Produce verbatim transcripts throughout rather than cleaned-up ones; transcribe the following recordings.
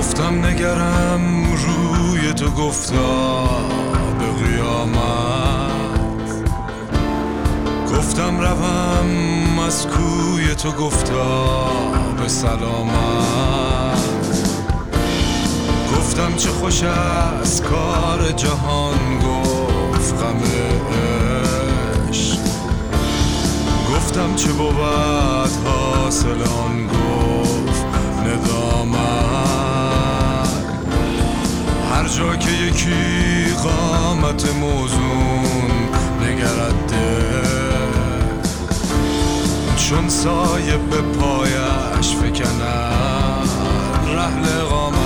گفتم نگرم روی تو، گفتا به قیامت. گفتم روم از کوی تو، گفتا به سلامت. گفتم چه خوش از کار جهان، گفت غم عشق. گفتم چه بود حاصل آن، گفت ندامت. هر جا که یکی قامت موزون نگرد چون سایه به پایش فکند رحل قامت.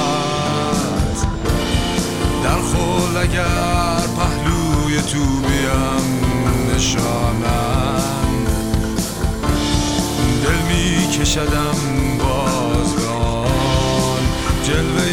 در خول اگر پهلوی تو بیم نشانند، دل می کشدم باز به آن جلوه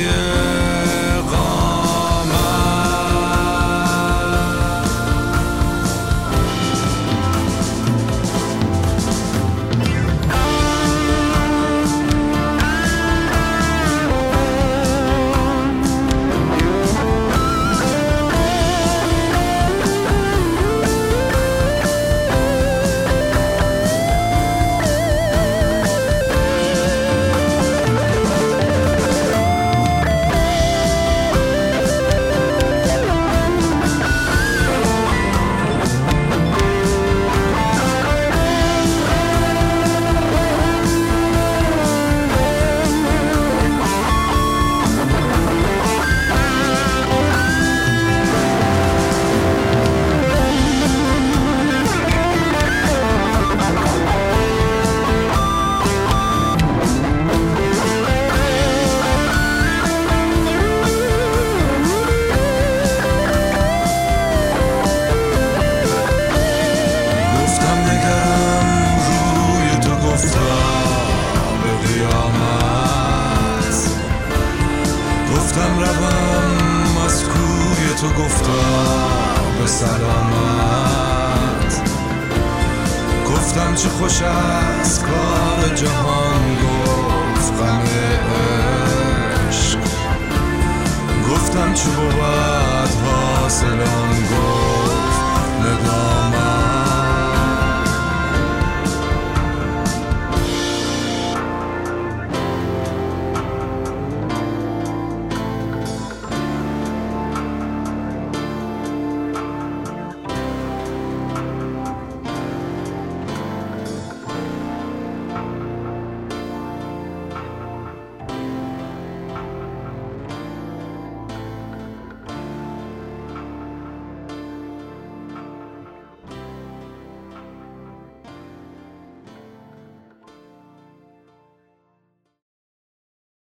تو، گفتا به سلامت. گفتم چه خوش از کار جهان، گفت غم عشق. گفتم چه بود حاصل آن، گفت نگاه